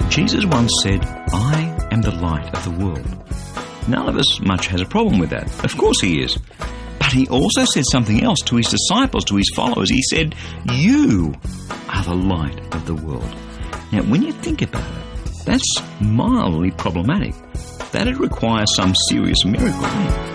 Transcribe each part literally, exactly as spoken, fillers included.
Jesus once said, "I am the light of the world." None of us much has a problem with that. Of course he is. But he also said something else to his disciples, to his followers. He said, "You are the light of the world." Now, when you think about it, that's mildly problematic. That'd require some serious miracle, wouldn't it?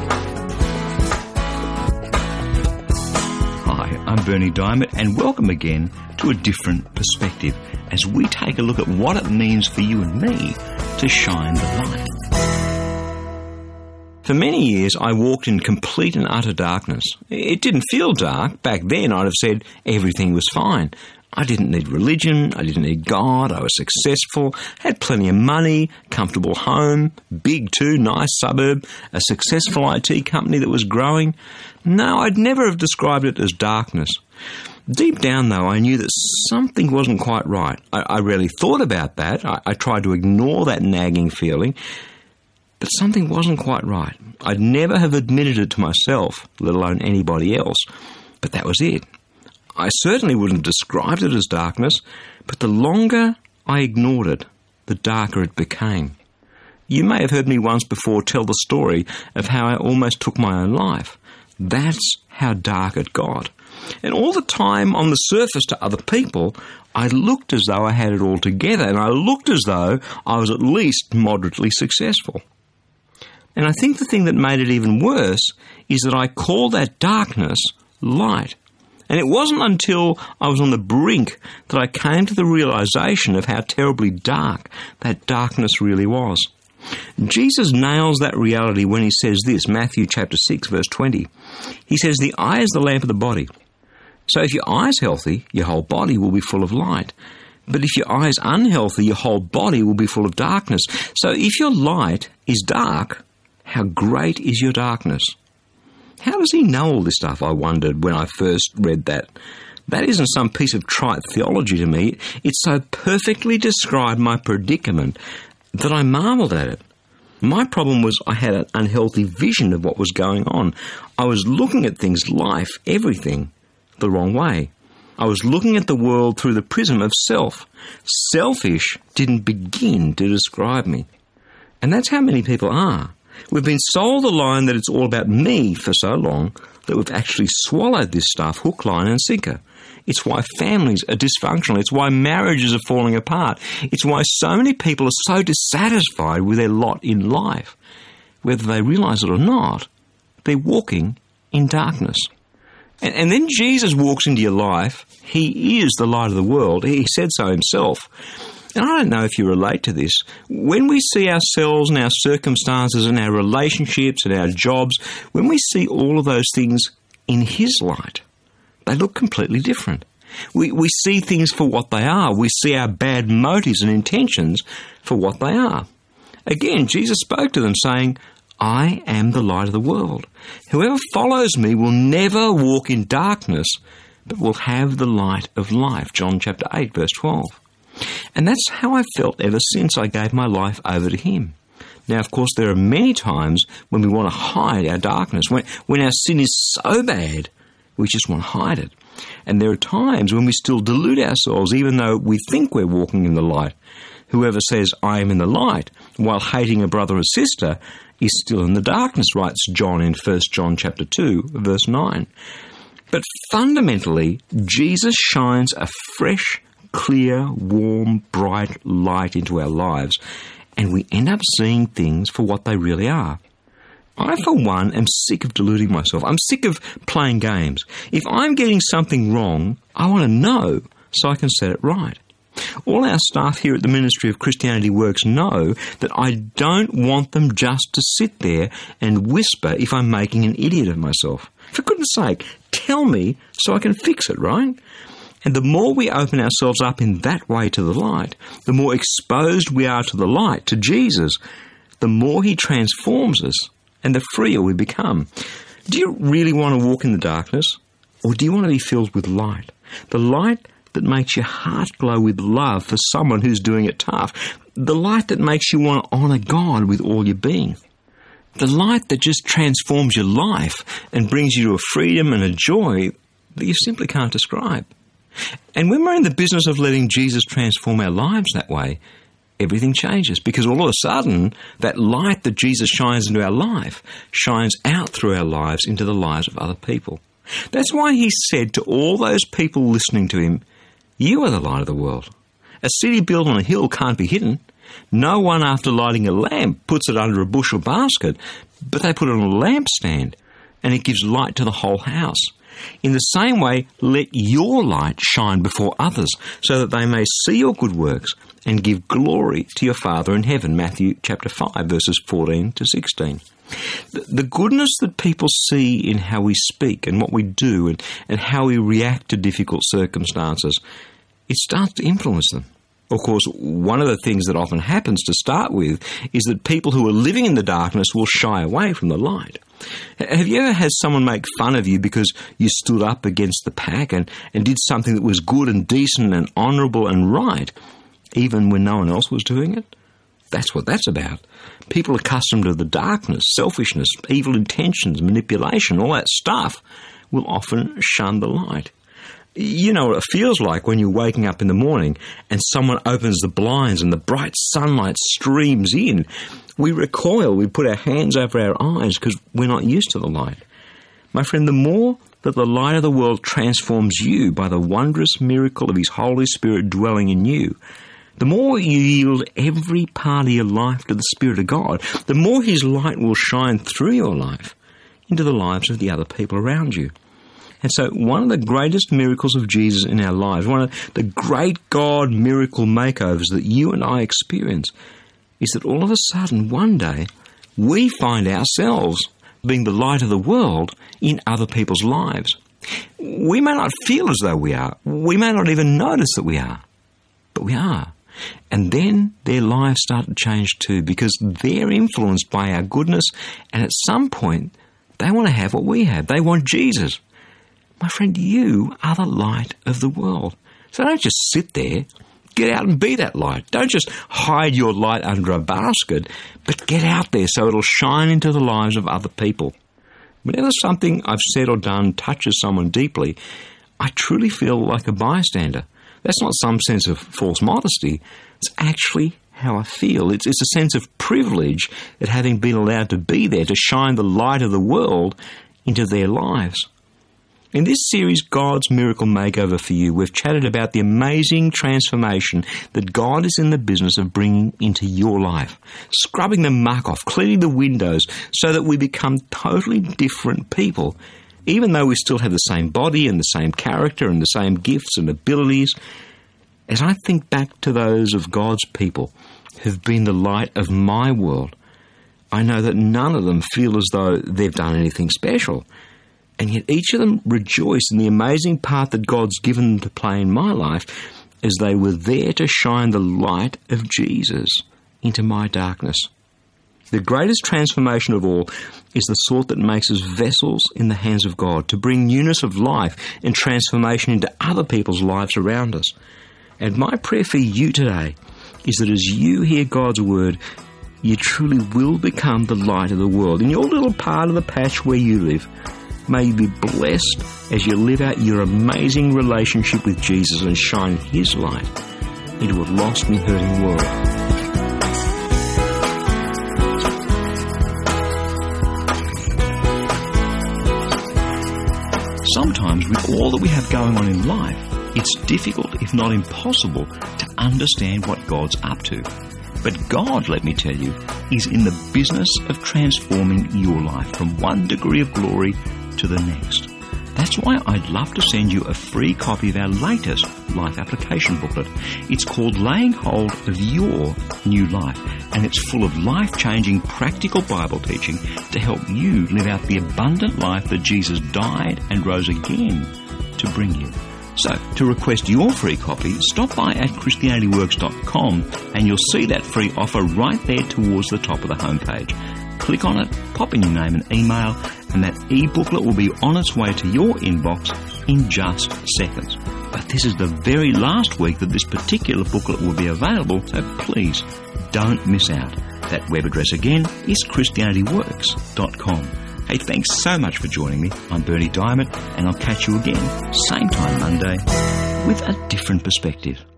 Hi, I'm Bernie Diamond, and welcome again to A Different Perspective as we take a look at what it means for you and me to shine the light. For many years, I walked in complete and utter darkness. It didn't feel dark. Back then, I'd have said everything was fine. I didn't need religion, I didn't need God, I was successful, had plenty of money, comfortable home, big too, nice suburb, a successful I T company that was growing. No, I'd never have described it as darkness. Deep down, though, I knew that something wasn't quite right. I, I rarely thought about that. I, I tried to ignore that nagging feeling. But something wasn't quite right. I'd never have admitted it to myself, let alone anybody else. But that was it. I certainly wouldn't have described it as darkness, but the longer I ignored it, the darker it became. You may have heard me once before tell the story of how I almost took my own life. That's how dark it got. And all the time on the surface to other people, I looked as though I had it all together, and I looked as though I was at least moderately successful. And I think the thing that made it even worse is that I called that darkness light. And it wasn't until I was on the brink that I came to the realization of how terribly dark that darkness really was. Jesus nails that reality when he says this, Matthew chapter six, verse twenty. He says, "The eye is the lamp of the body. So if your eye is healthy, your whole body will be full of light. But if your eye is unhealthy, your whole body will be full of darkness. So if your light is dark, how great is your darkness?" How does he know all this stuff, I wondered when I first read that. That isn't some piece of trite theology to me. It so perfectly described my predicament that I marvelled at it. My problem was I had an unhealthy vision of what was going on. I was looking at things, life, everything, the wrong way. I was looking at the world through the prism of self. Selfish didn't begin to describe me. And that's how many people are. We've been sold the line that it's all about me for so long that we've actually swallowed this stuff hook, line and sinker. It's why families are dysfunctional. It's why marriages are falling apart. It's why so many people are so dissatisfied with their lot in life. Whether they realise it or not, they're walking in darkness. And, and then Jesus walks into your life. He is the light of the world. He said so himself. And I don't know if you relate to this. When we see ourselves and our circumstances and our relationships and our jobs, when we see all of those things in his light, they look completely different. We, we see things for what they are. We see our bad motives and intentions for what they are. Again, Jesus spoke to them saying, "I am the light of the world. Whoever follows me will never walk in darkness, but will have the light of life." John chapter eight, verse twelve. And that's how I felt ever since I gave my life over to him. Now, of course, there are many times when we want to hide our darkness, when, when our sin is so bad, we just want to hide it. And there are times when we still delude ourselves, even though we think we're walking in the light. Whoever says, "I am in the light," while hating a brother or sister, is still in the darkness, writes John in First John chapter two, verse nine. But fundamentally, Jesus shines a fresh, clear, warm, bright light into our lives, and we end up seeing things for what they really are. I, for one, am sick of deluding myself. I'm sick of playing games. If I'm getting something wrong, I want to know so I can set it right. All our staff here at the Ministry of Christianity Works know that I don't want them just to sit there and whisper if I'm making an idiot of myself. For goodness sake, tell me so I can fix it, right? And the more we open ourselves up in that way to the light, the more exposed we are to the light, to Jesus, the more he transforms us and the freer we become. Do you really want to walk in the darkness? Or do you want to be filled with light? The light that makes your heart glow with love for someone who's doing it tough. The light that makes you want to honour God with all your being. The light that just transforms your life and brings you to a freedom and a joy that you simply can't describe. And when we're in the business of letting Jesus transform our lives that way, everything changes, because all of a sudden that light that Jesus shines into our life shines out through our lives into the lives of other people. That's why he said to all those people listening to him, "You are the light of the world. A city built on a hill can't be hidden. No one, after lighting a lamp, puts it under a bushel basket, but they put it on a lampstand, and it gives light to the whole house. In the same way, let your light shine before others, so that they may see your good works and give glory to your Father in heaven." Matthew chapter five, verses fourteen to sixteen. The goodness that people see in how we speak and what we do and, and how we react to difficult circumstances, it starts to influence them. Of course, one of the things that often happens to start with is that people who are living in the darkness will shy away from the light. Have you ever had someone make fun of you because you stood up against the pack and, and did something that was good and decent and honourable and right, even when no one else was doing it? That's what that's about. People accustomed to the darkness, selfishness, evil intentions, manipulation, all that stuff, will often shun the light. You know what it feels like when you're waking up in the morning and someone opens the blinds and the bright sunlight streams in. We recoil, we put our hands over our eyes because we're not used to the light. My friend, the more that the light of the world transforms you by the wondrous miracle of his Holy Spirit dwelling in you, the more you yield every part of your life to the Spirit of God, the more his light will shine through your life into the lives of the other people around you. And so one of the greatest miracles of Jesus in our lives, one of the great God miracle makeovers that you and I experience, is that all of a sudden, one day, we find ourselves being the light of the world in other people's lives. We may not feel as though we are. We may not even notice that we are. But we are. And then their lives start to change too, because they're influenced by our goodness, and at some point, they want to have what we have. They want Jesus. My friend, you are the light of the world. So don't just sit there. Get out and be that light. Don't just hide your light under a basket, but get out there so it'll shine into the lives of other people. Whenever something I've said or done touches someone deeply, I truly feel like a bystander. That's not some sense of false modesty. It's actually how I feel. It's, it's a sense of privilege at having been allowed to be there to shine the light of the world into their lives. In this series, God's Miracle Makeover for You, we've chatted about the amazing transformation that God is in the business of bringing into your life, scrubbing the muck off, cleaning the windows so that we become totally different people, even though we still have the same body and the same character and the same gifts and abilities. As I think back to those of God's people who've been the light of my world, I know that none of them feel as though they've done anything special. And yet each of them rejoice in the amazing part that God's given them to play in my life as they were there to shine the light of Jesus into my darkness. The greatest transformation of all is the sort that makes us vessels in the hands of God to bring newness of life and transformation into other people's lives around us. And my prayer for you today is that as you hear God's word, you truly will become the light of the world in your little part of the patch where you live. May you be blessed as you live out your amazing relationship with Jesus and shine his light into a lost and hurting world. Sometimes with all that we have going on in life, it's difficult, if not impossible, to understand what God's up to. But God, let me tell you, is in the business of transforming your life from one degree of glory to the next. That's why I'd love to send you a free copy of our latest life application booklet. It's called Laying Hold of Your New Life, and it's full of life-changing practical Bible teaching to help you live out the abundant life that Jesus died and rose again to bring you. So, to request your free copy, stop by at Christianity Works dot com and you'll see that free offer right there towards the top of the homepage. Click on it, pop in your name and email, and that e-booklet will be on its way to your inbox in just seconds. But this is the very last week that this particular booklet will be available, so please don't miss out. That web address again is Christianity Works dot com. Hey, thanks so much for joining me. I'm Bernie Diamond, and I'll catch you again, same time Monday, with a different perspective.